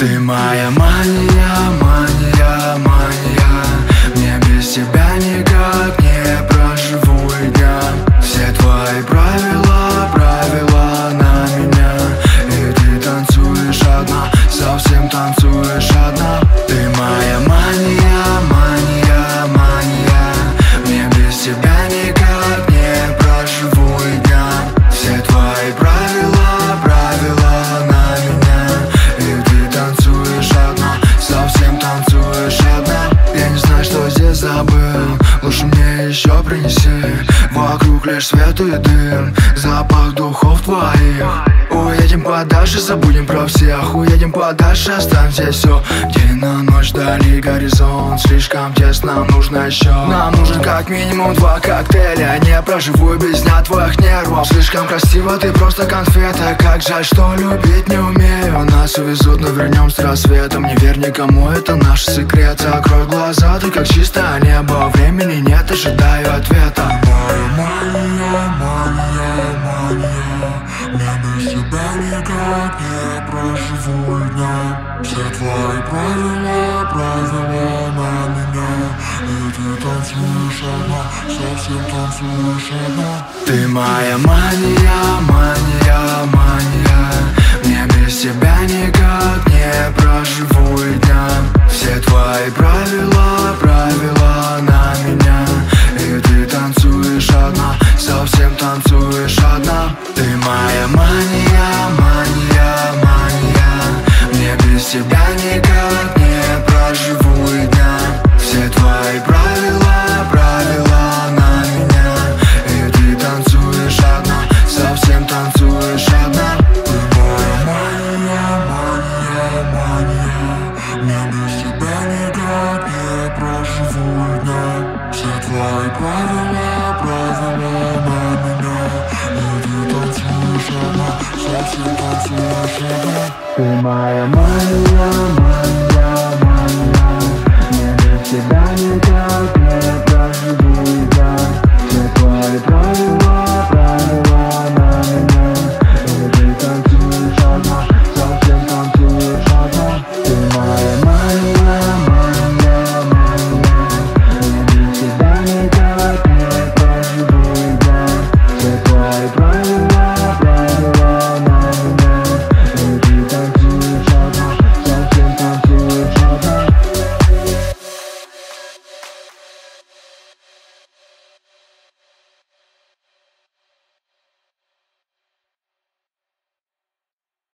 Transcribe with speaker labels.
Speaker 1: Ты моя мания, мания, мания. Мне без тебя никак не проживу и дня. Все твои правила, правила на меня. И ты танцуешь одна, совсем танцуешь одна. Ты моя мания, мания, мания. Мне без тебя никак не проживу и дня. Все твои правила, правила на меня. И ты танцуешь одна, совсем танцуешь одна. Я не знаю, что здесь забыл, лучше мне еще принеси. Вокруг лишь свет и дым, запах духов твоих. Уедем подальше, забудем про всех. Уедем подальше, оставим здесь все. День на ночь, вдали горизонт. Слишком тесно, нужно еще. Нам нужен как минимум 2 коктейля. Не проживу без дня твоих нервов. Слишком красиво, ты просто конфета. Как жаль, что любить не умею. Нас увезут, но вернем с рассветом. Не верь никому, это наш секрет. Закрой глаза, ты как чистое небо. Времени нет, ожидаю ответа.
Speaker 2: Мания, мания, мания. Мне без тебя никак не проживу и дня. Все твои правила, правила на меня. И ты танцуешь одна, совсем танцуешь одна.
Speaker 1: Ты моя мания, мания, мания. Мне без тебя никак не проживу и дня. Все твои правила, правила на меня. И ты танцуешь одна, совсем танцуешь одна. Ты моя мания, мания, мания. Мне без тебя никак не проживу и дня. Все твои правила, правила на меня. И ты танцуешь одна, совсем танцуешь одна.
Speaker 2: Ты моя мания, мания, мания. Мне без тебя никак не проживу и дня. Все твои правила, правила на меня. И ты танцуешь одна, совсем танцуешь одна.
Speaker 1: Ты моя мания, мания, мания. Мне без тебя никак